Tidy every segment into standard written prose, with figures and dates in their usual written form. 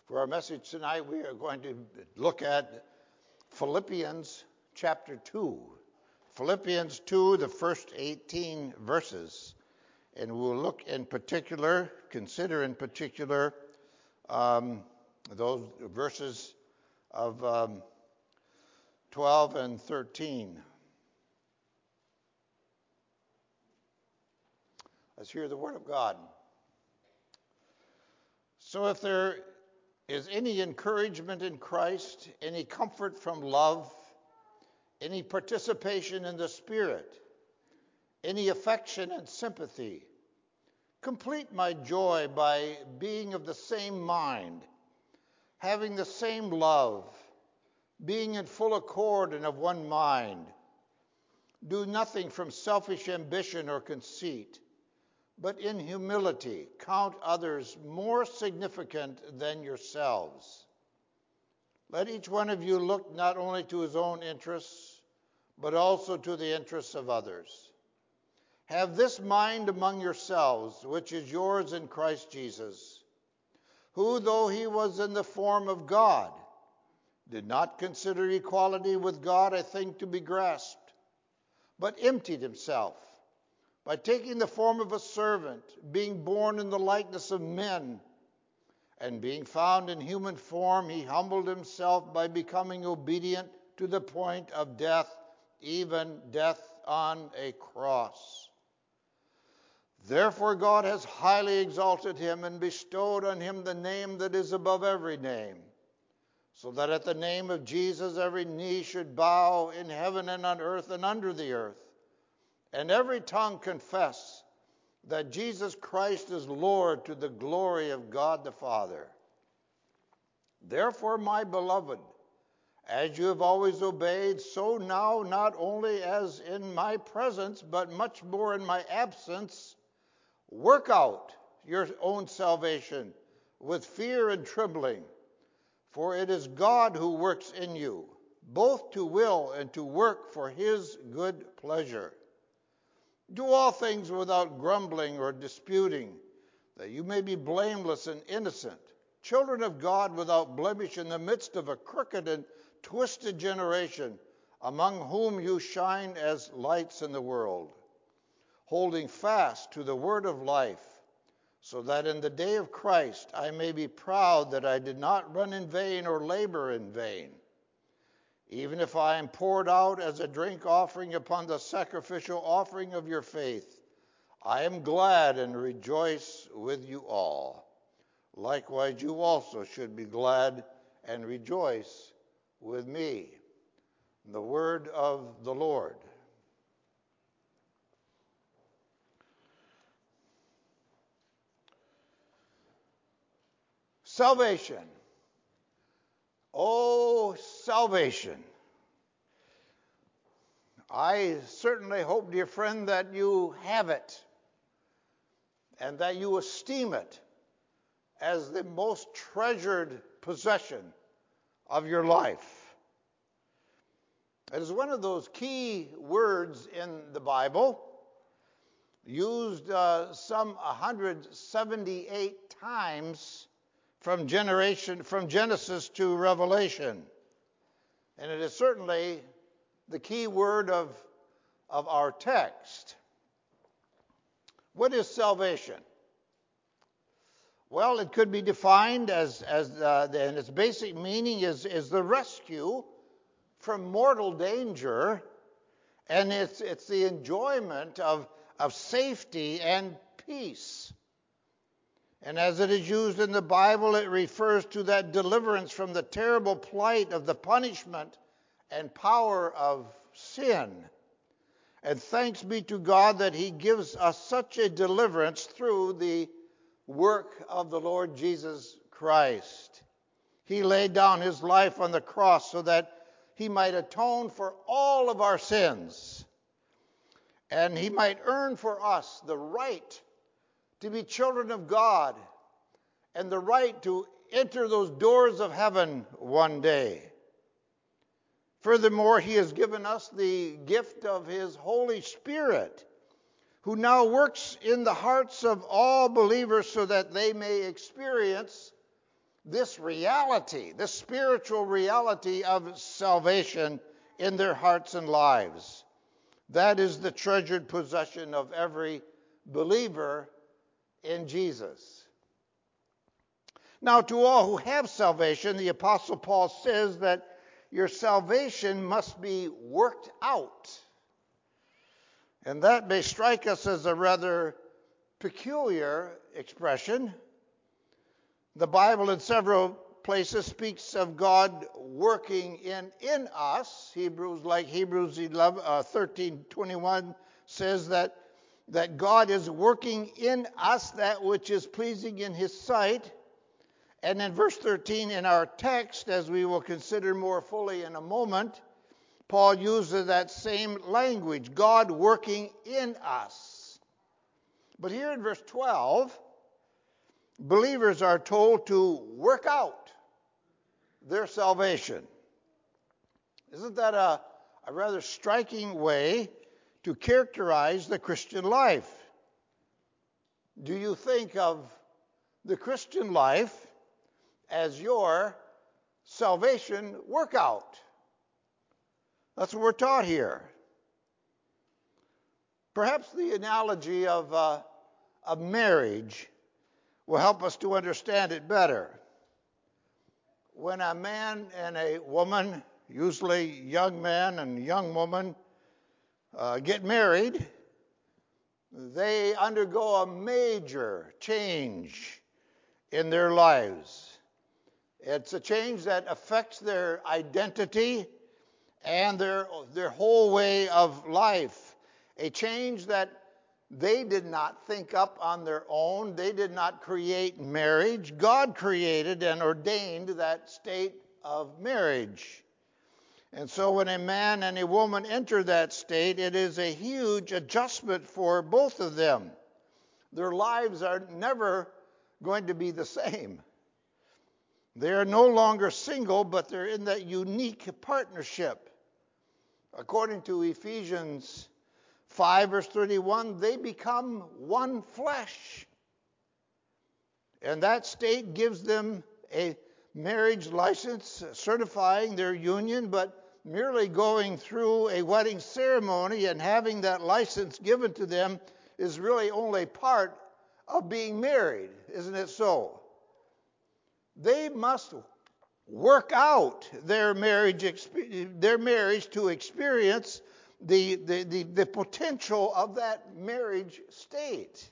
For our message tonight, we are going to look at Philippians chapter 2. Philippians 2, the first 18 verses. And we'll look in particular, consider in particular, those verses of 12 and 13. Let's hear the word of God. So if there is any encouragement in Christ, any comfort from love, any participation in the Spirit, any affection and sympathy, complete my joy by being of the same mind, having the same love, being in full accord and of one mind. Do nothing from selfish ambition or conceit, but in humility count others more significant than yourselves. Let each one of you look not only to his own interests, but also to the interests of others. Have this mind among yourselves, which is yours in Christ Jesus, who, though he was in the form of God, did not consider equality with God a thing to be grasped, but emptied himself, by taking the form of a servant, being born in the likeness of men, and being found in human form, he humbled himself by becoming obedient to the point of death, even death on a cross. Therefore God has highly exalted him and bestowed on him the name that is above every name, so that at the name of Jesus every knee should bow in heaven and on earth and under the earth, and every tongue confess that Jesus Christ is Lord, to the glory of God the Father. Therefore, my beloved, as you have always obeyed, so now, not only as in my presence, but much more in my absence, work out your own salvation with fear and trembling. For it is God who works in you, both to will and to work for his good pleasure. Do all things without grumbling or disputing, that you may be blameless and innocent, children of God without blemish in the midst of a crooked and twisted generation, among whom you shine as lights in the world, holding fast to the word of life, so that in the day of Christ I may be proud that I did not run in vain or labor in vain. Even if I am poured out as a drink offering upon the sacrificial offering of your faith, I am glad and rejoice with you all. Likewise, you also should be glad and rejoice with me. The word of the Lord. Salvation. Oh, salvation. I certainly hope, dear friend, that you have it and that you esteem it as the most treasured possession of your life. It is one of those key words in the Bible, used some 178 times from Genesis to Revelation. And it is certainly the key word of our text. What is salvation? Well, it could be defined as and its basic meaning is the rescue from mortal danger, and it's the enjoyment of safety and peace. And as it is used in the Bible, it refers to that deliverance from the terrible plight of the punishment and power of sin. And thanks be to God that he gives us such a deliverance through the work of the Lord Jesus Christ. He laid down his life on the cross so that he might atone for all of our sins. And he might earn for us the right to be children of God, and the right to enter those doors of heaven one day. Furthermore, he has given us the gift of his Holy Spirit, who now works in the hearts of all believers so that they may experience this reality, this spiritual reality of salvation in their hearts and lives. That is the treasured possession of every believer in Jesus. Now, to all who have salvation, the Apostle Paul says that your salvation must be worked out. And that may strike us as a rather peculiar expression. The Bible in several places speaks of God working in us. Hebrews 13:21 says that God is working in us that which is pleasing in his sight. And in verse 13 in our text, as we will consider more fully in a moment, Paul uses that same language, God working in us. But here in verse 12, believers are told to work out their salvation. Isn't that a rather striking way to characterize the Christian life? Do you think of the Christian life as your salvation workout? That's what we're taught here. Perhaps the analogy of marriage will help us to understand it better. When a man and a woman, usually young man and young woman, get married, they undergo a major change in their lives. It's a change that affects their identity and their whole way of life. A change that they did not think up on their own. They did not create marriage. God created and ordained that state of marriage. And so when a man and a woman enter that state, it is a huge adjustment for both of them. Their lives are never going to be the same. They are no longer single, but they're in that unique partnership. According to Ephesians 5, verse 31, they become one flesh. And that state gives them a marriage license certifying their union, but merely going through a wedding ceremony and having that license given to them is really only part of being married, isn't it so? They must work out their marriage to experience the potential of that marriage state.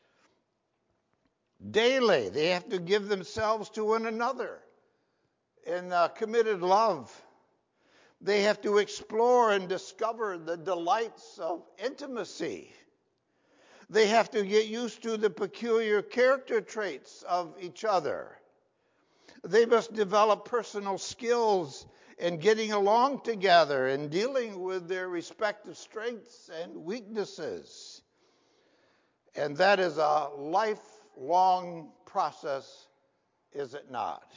Daily, they have to give themselves to one another in committed love. They have to explore and discover the delights of intimacy. They have to get used to the peculiar character traits of each other. They must develop personal skills in getting along together and dealing with their respective strengths and weaknesses. And that is a lifelong process, is it not?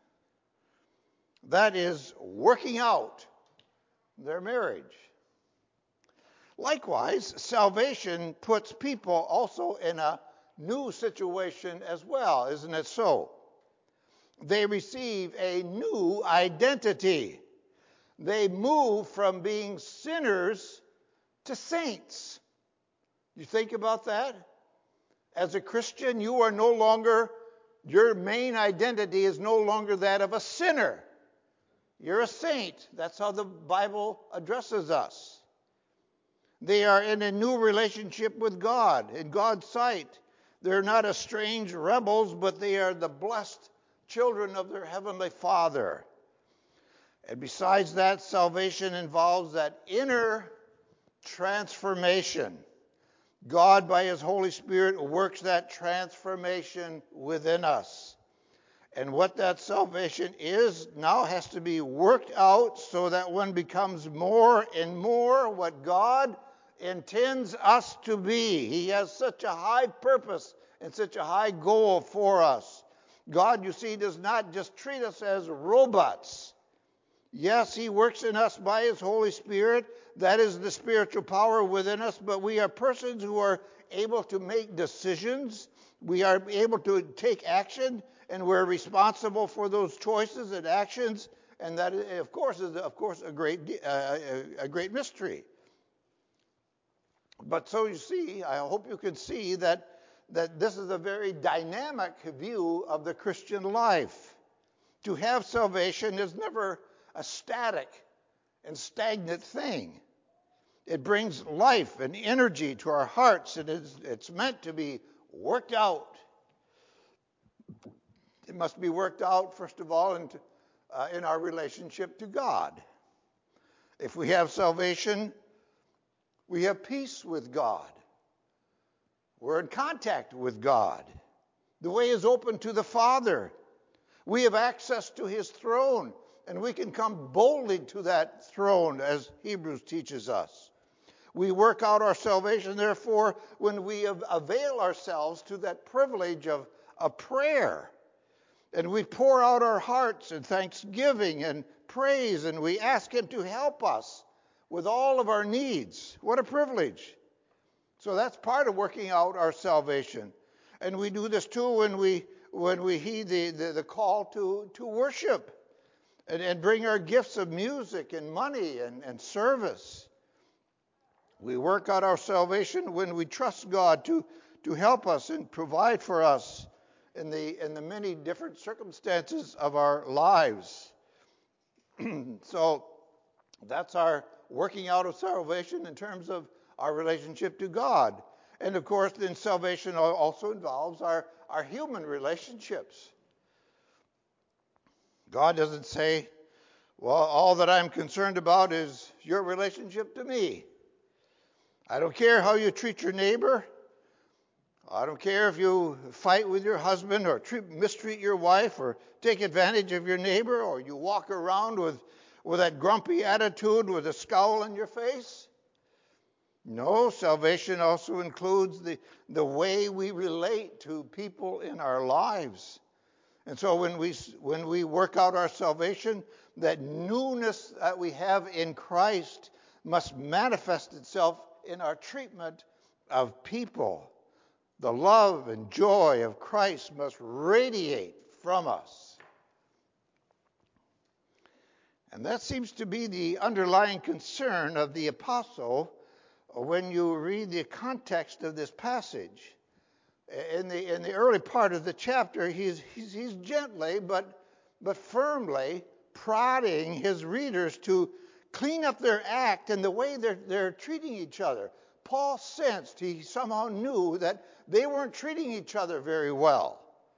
That is working out their marriage. Likewise, salvation puts people also in a new situation as well, isn't it so? They receive a new identity. They move from being sinners to saints. You think about that? As a Christian, you are no longer, your main identity is no longer that of a sinner. You're a saint. That's how the Bible addresses us. They are in a new relationship with God, in God's sight. They're not estranged rebels, but they are the blessed children of their heavenly Father. And besides that, salvation involves that inner transformation. God, by His Holy Spirit, works that transformation within us. And what that salvation is now has to be worked out so that one becomes more and more what God intends us to be. He has such a high purpose and such a high goal for us. God, you see, does not just treat us as robots. Yes, He works in us by His Holy Spirit. That is the spiritual power within us, but we are persons who are able to make decisions. We are able to take action, and we're responsible for those choices and actions. And that, of course, is a great mystery. But so you see, I hope you can see that this is a very dynamic view of the Christian life. To have salvation is never a static and stagnant thing. It brings life and energy to our hearts, and it's meant to be worked out. It must be worked out, first of all, in our relationship to God. If we have salvation, we have peace with God. We're in contact with God. The way is open to the Father. We have access to his throne, and we can come boldly to that throne, as Hebrews teaches us. We work out our salvation, therefore, when we avail ourselves to that privilege of prayer. And we pour out our hearts in thanksgiving and praise, and we ask him to help us with all of our needs. What a privilege. So that's part of working out our salvation. And we do this too when we heed the call to worship and bring our gifts of music and money and service. We work out our salvation when we trust God to help us and provide for us in the many different circumstances of our lives. So that's our working out of salvation in terms of our relationship to God. And of course, then salvation also involves our human relationships. God doesn't say, well, all that I'm concerned about is your relationship to me. I don't care how you treat your neighbor. I don't care if you fight with your husband or mistreat your wife or take advantage of your neighbor, or you walk around with that grumpy attitude with a scowl on your face. No, salvation also includes the way we relate to people in our lives. And so when we work out our salvation, that newness that we have in Christ must manifest itself in our treatment of people. The love and joy of Christ must radiate from us. And that seems to be the underlying concern of the apostle when you read the context of this passage. In the early part of the chapter, he's gently but firmly prodding his readers to clean up their act and the way they're treating each other. Paul sensed, he somehow knew that they weren't treating each other very well.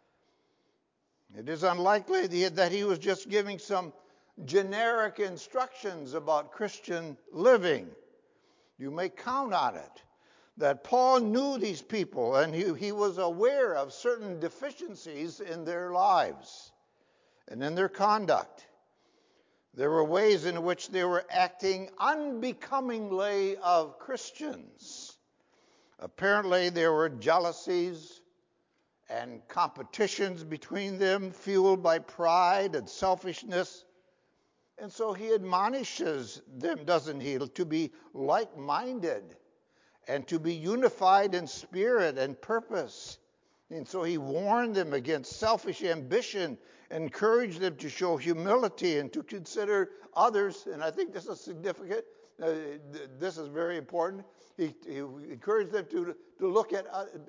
It is unlikely that he was just giving some generic instructions about Christian living. You may count on it that Paul knew these people, and he was aware of certain deficiencies in their lives and in their conduct. There were ways in which they were acting unbecomingly of Christians. Apparently, there were jealousies and competitions between them, fueled by pride and selfishness. And so he admonishes them, doesn't he, to be like-minded and to be unified in spirit and purpose. And so he warned them against selfish ambition, encouraged them to show humility and to consider others. And I think this is significant. This is very important. He encouraged them to look at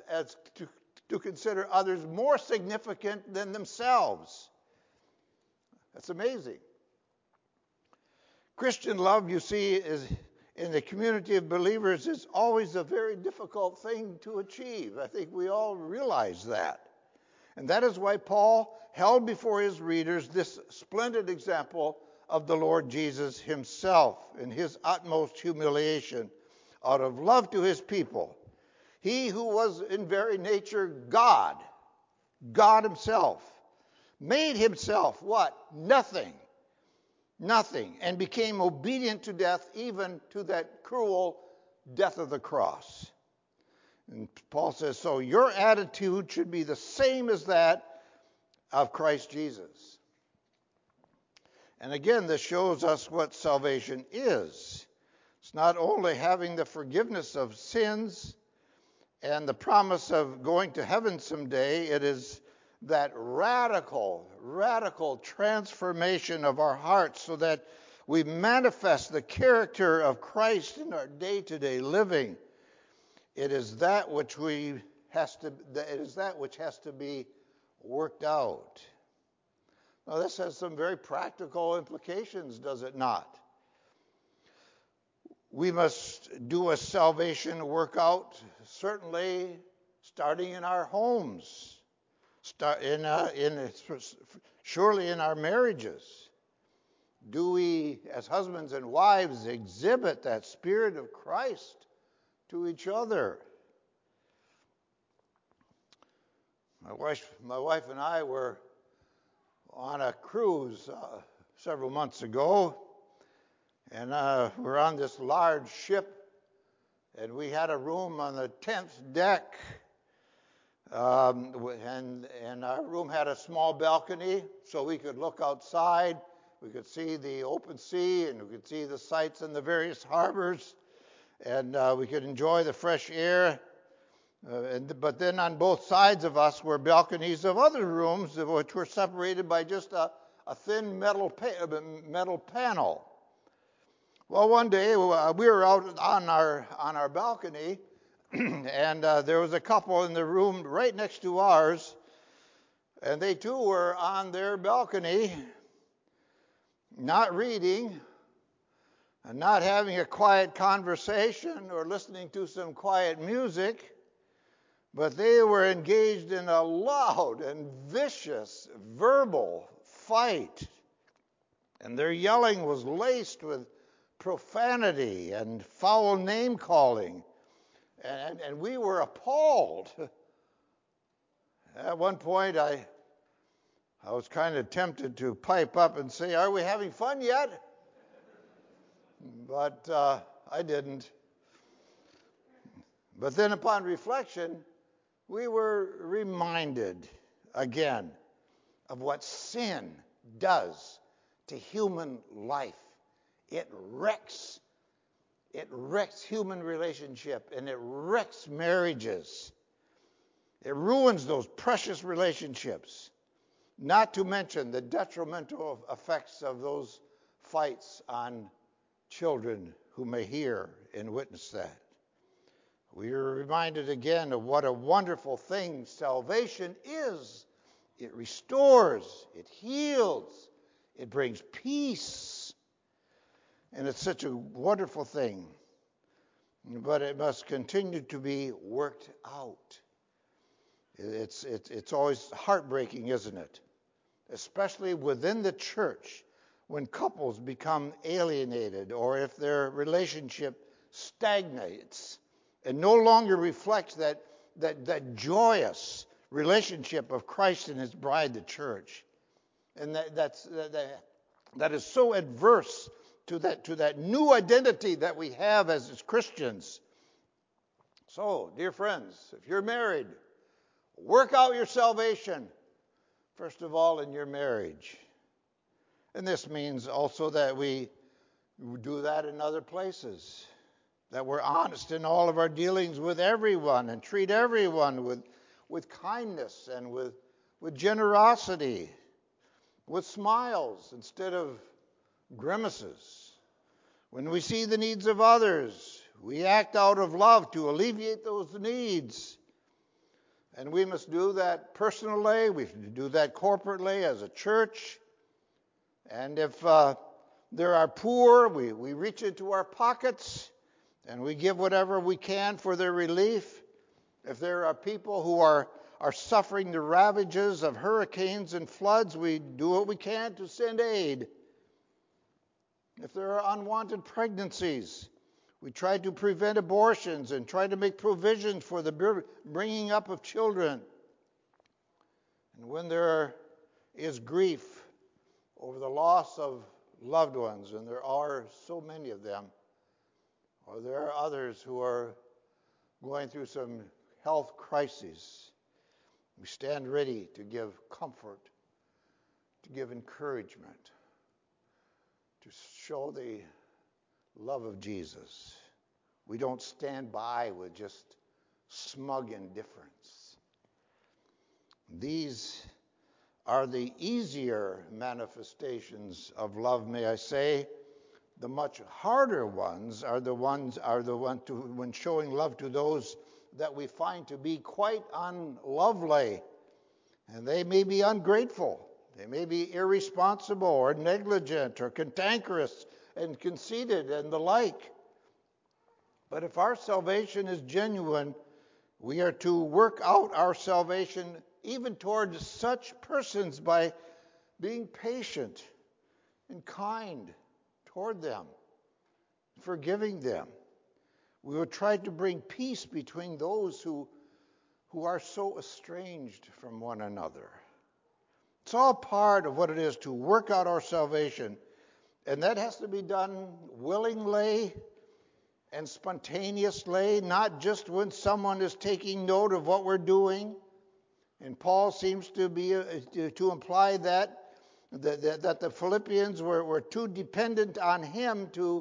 to consider others more significant than themselves. That's amazing. Christian love, you see, is in the community of believers is always a very difficult thing to achieve. I think we all realize that. And that is why Paul held before his readers this splendid example of the Lord Jesus himself in his utmost humiliation out of love to his people. He who was in very nature God himself, made himself what? Nothing, and became obedient to death, even to that cruel death of the cross. And Paul says, so your attitude should be the same as that of Christ Jesus. And again, this shows us what salvation is. It's not only having the forgiveness of sins and the promise of going to heaven someday, it is that radical transformation of our hearts so that we manifest the character of Christ in our day-to-day living. It is that which has to be worked out. Now, this has some very practical implications, does it not? We must do a salvation workout, certainly starting in our homes, surely in our marriages. Do we, as husbands and wives, exhibit that Spirit of Christ to each other? My wife and I were on a cruise several months ago, and we're on this large ship, and we had a room on the 10th deck, and our room had a small balcony, so we could look outside. We could see the open sea, and we could see the sights in the various harbors, and we could enjoy the fresh air. But then on both sides of us were balconies of other rooms, which were separated by just a thin metal panel. Well, one day we were out on our balcony, and there was a couple in the room right next to ours, and they too were on their balcony, not reading, and not having a quiet conversation or listening to some quiet music, but they were engaged in a loud and vicious verbal fight. And their yelling was laced with profanity and foul name-calling. And we were appalled. At one point, I was kind of tempted to pipe up and say, "Are we having fun yet?" But I didn't. But then upon reflection, we were reminded again of what sin does to human life. It wrecks human relationship, and it wrecks marriages. It ruins those precious relationships, not to mention the detrimental effects of those fights on children who may hear and witness that. We are reminded again of what a wonderful thing salvation is. It restores, it heals, it brings peace. And it's such a wonderful thing. But it must continue to be worked out. It's always heartbreaking, isn't it? Especially within the church, when couples become alienated, or if their relationship stagnates and no longer reflects that joyous relationship of Christ and his bride, the church. And that is so adverse to that new identity that we have as Christians. So, dear friends, if you're married, work out your salvation, first of all, in your marriage. And this means also that we do that in other places, that we're honest in all of our dealings with everyone and treat everyone with kindness and with generosity, with smiles instead of grimaces. When we see the needs of others, we act out of love to alleviate those needs. And we must do that personally, we do that corporately as a church. And if there are poor, we reach into our pockets and we give whatever we can for their relief. If there are people who are suffering the ravages of hurricanes and floods, we do what we can to send aid. If there are unwanted pregnancies, we try to prevent abortions and try to make provisions for the bringing up of children. And when there is grief over the loss of loved ones, and there are so many of them, or there are others who are going through some health crises, we stand ready to give comfort, to give encouragement, to show the love of Jesus. We don't stand by with just smug indifference. These are the easier manifestations of love, may I say. The much harder ones are the ones when showing love to those that we find to be quite unlovely. And they may be ungrateful. They may be irresponsible or negligent or cantankerous and conceited and the like. But if our salvation is genuine, we are to work out our salvation even toward such persons by being patient and kind toward them, forgiving them. We will try to bring peace between those who are so estranged from one another. It's all part of what it is to work out our salvation, and that has to be done willingly and spontaneously, not just when someone is taking note of what we're doing. And Paul seems to imply that the Philippians were too dependent on him to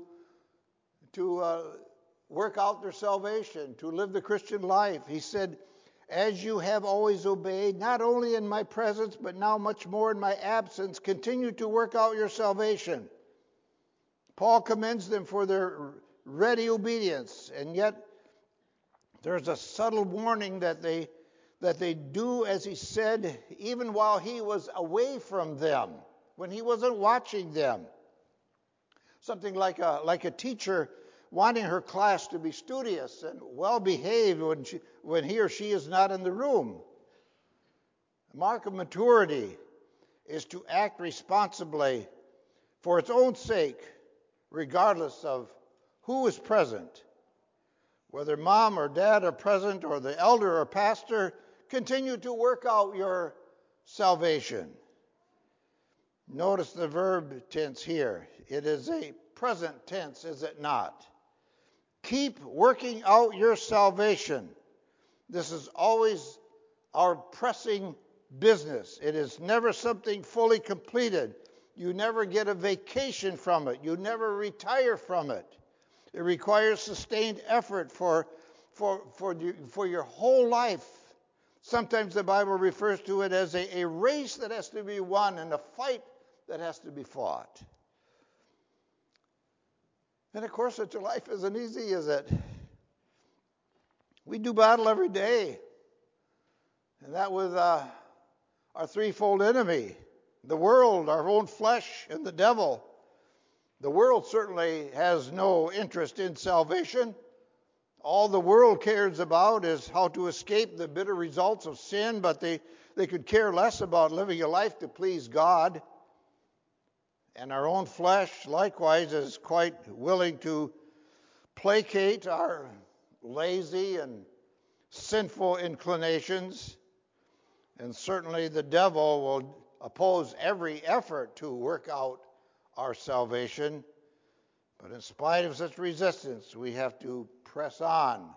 work out their salvation, to live the Christian life. He said, "As you have always obeyed, not only in my presence, but now much more in my absence, continue to work out your salvation." Paul commends them for their ready obedience, and yet there's a subtle warning that they do as he said, even while he was away from them, when he wasn't watching them. Something like a teacher wanting her class to be studious and well-behaved when he or she is not in the room. The mark of maturity is to act responsibly for its own sake, regardless of who is present. Whether mom or dad are present or the elder or pastor, continue to work out your salvation. Notice the verb tense here. It is a present tense, is it not? Keep working out your salvation. This is always our pressing business. It is never something fully completed. You never get a vacation from it. You never retire from it. It requires sustained effort for your whole life. Sometimes the Bible refers to it as a race that has to be won and a fight that has to be fought. And of course, such a life isn't easy, is it? We do battle every day. And that with our threefold enemy, the world, our own flesh, and the devil. The world certainly has no interest in salvation. All the world cares about is how to escape the bitter results of sin, but they could care less about living a life to please God. And our own flesh, likewise, is quite willing to placate our lazy and sinful inclinations. And certainly the devil will oppose every effort to work out our salvation. But in spite of such resistance, we have to press on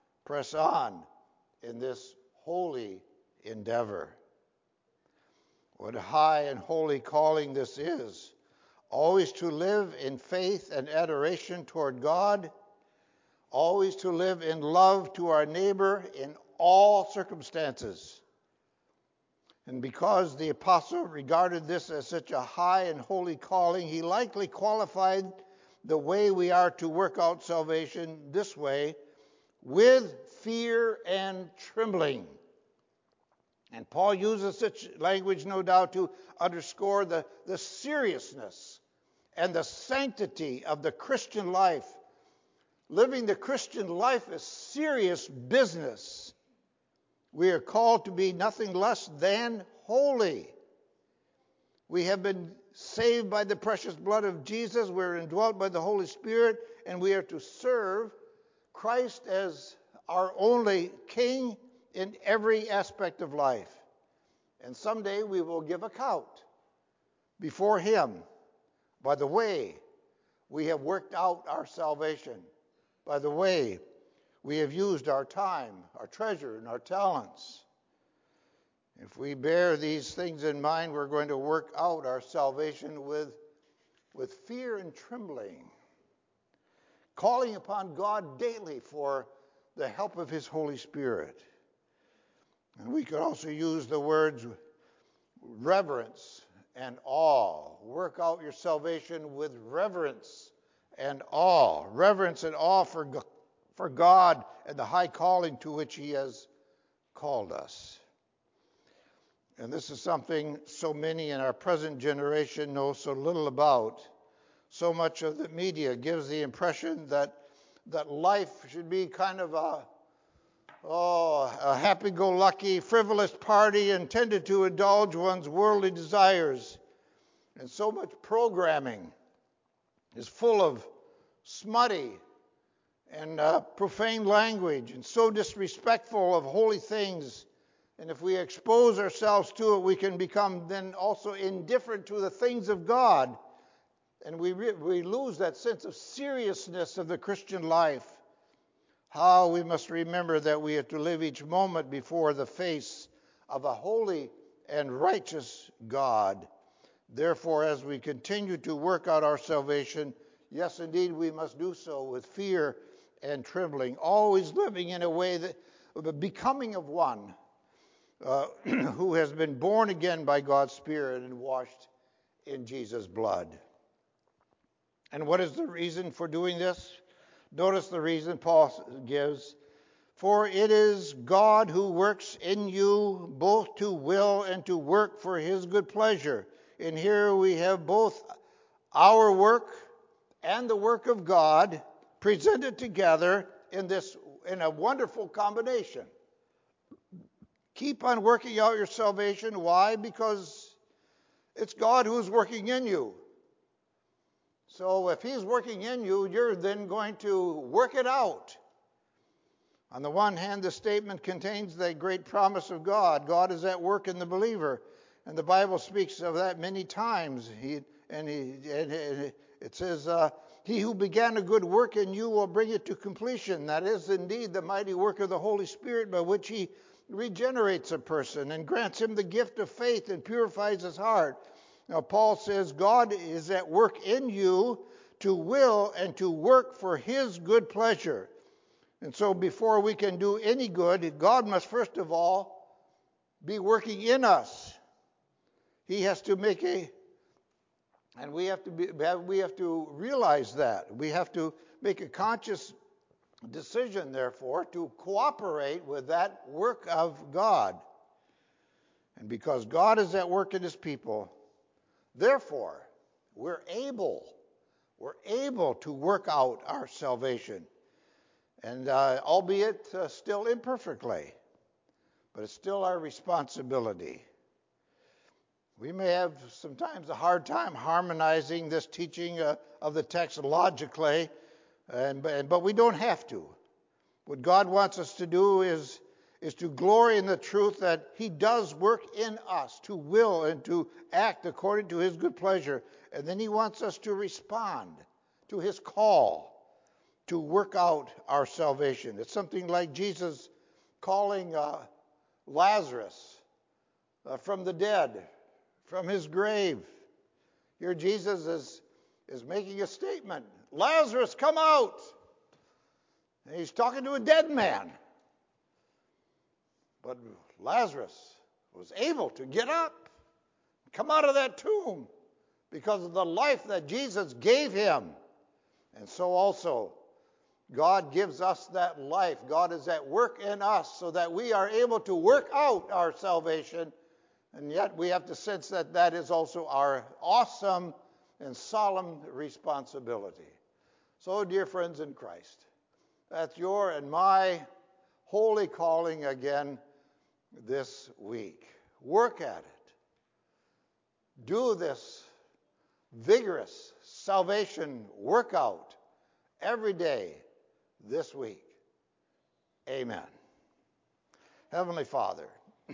in this holy endeavor. What a high and holy calling this is. Always to live in faith and adoration toward God. Always to live in love to our neighbor in all circumstances. And because the apostle regarded this as such a high and holy calling, he likely qualified the way we are to work out salvation this way: with fear and trembling. And Paul uses such language, no doubt, to underscore the seriousness and the sanctity of the Christian life. Living the Christian life is serious business. We are called to be nothing less than holy. We have been saved by the precious blood of Jesus. We're indwelt by the Holy Spirit, and we are to serve Christ as our only King in every aspect of life. And someday we will give account before Him by the way we have worked out our salvation, by the way we have used our time, our treasure, and our talents. If we bear these things in mind, we're going to work out our salvation with fear and trembling, calling upon God daily for the help of his Holy Spirit. And we could also use the words reverence and awe. Work out your salvation with reverence and awe. Reverence and awe for God and the high calling to which he has called us. And this is something so many in our present generation know so little about. So much of the media gives the impression that life should be kind of a happy-go-lucky, frivolous party intended to indulge one's worldly desires. And so much programming is full of smutty and profane language and so disrespectful of holy things. And if we expose ourselves to it, we can become then also indifferent to the things of God. And we lose that sense of seriousness of the Christian life. How we must remember that we have to live each moment before the face of a holy and righteous God. Therefore, as we continue to work out our salvation, yes, indeed, we must do so with fear and trembling, always living in a way that becoming of one who has been born again by God's Spirit and washed in Jesus' blood. And what is the reason for doing this? Notice the reason Paul gives. For it is God who works in you both to will and to work for his good pleasure. And here we have both our work and the work of God presented together in a wonderful combination. Keep on working out your salvation. Why? Because it's God who's working in you. So if he's working in you, you're then going to work it out. On the one hand, the statement contains the great promise of God. God is at work in the believer. And the Bible speaks of that many times. It says, he who began a good work in you will bring it to completion. That is indeed the mighty work of the Holy Spirit by which he regenerates a person and grants him the gift of faith and purifies his heart. Now, Paul says God is at work in you to will and to work for his good pleasure. And so before we can do any good, God must first of all be working in us. He has to make and we have to realize that. We have to make a conscious decision, therefore, to cooperate with that work of God. And because God is at work in his people, therefore, we're able to work out our salvation. And albeit still imperfectly, but it's still our responsibility. We may have sometimes a hard time harmonizing this teaching of the text logically, but we don't have to. What God wants us to do is to glory in the truth that he does work in us to will and to act according to his good pleasure. And then he wants us to respond to his call to work out our salvation. It's something like Jesus calling Lazarus from the dead, from his grave. Here Jesus is making a statement. Lazarus, come out! And he's talking to a dead man. But Lazarus was able to get up, come out of that tomb because of the life that Jesus gave him. And so also, God gives us that life. God is at work in us so that we are able to work out our salvation. And yet we have to sense that that is also our awesome and solemn responsibility. So, dear friends in Christ, that's your and my holy calling again this week. Work at it. Do this vigorous salvation workout every day this week. Amen. Heavenly Father,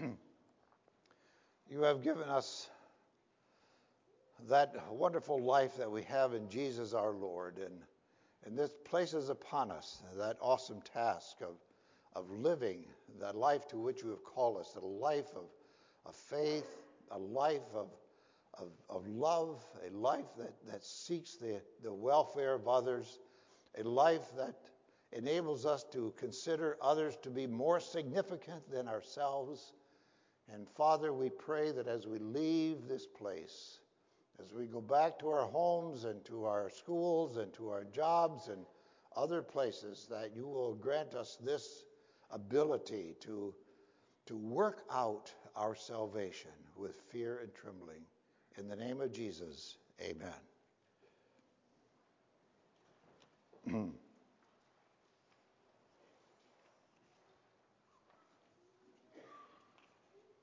you have given us that wonderful life that we have in Jesus our Lord, and this places upon us that awesome task of living that life to which you have called us, a life of faith, a life of love, a life that seeks the welfare of others, a life that enables us to consider others to be more significant than ourselves. And Father, we pray that as we leave this place, as we go back to our homes and to our schools and to our jobs and other places, that you will grant us this ability to work out our salvation with fear and trembling. In the name of Jesus, amen.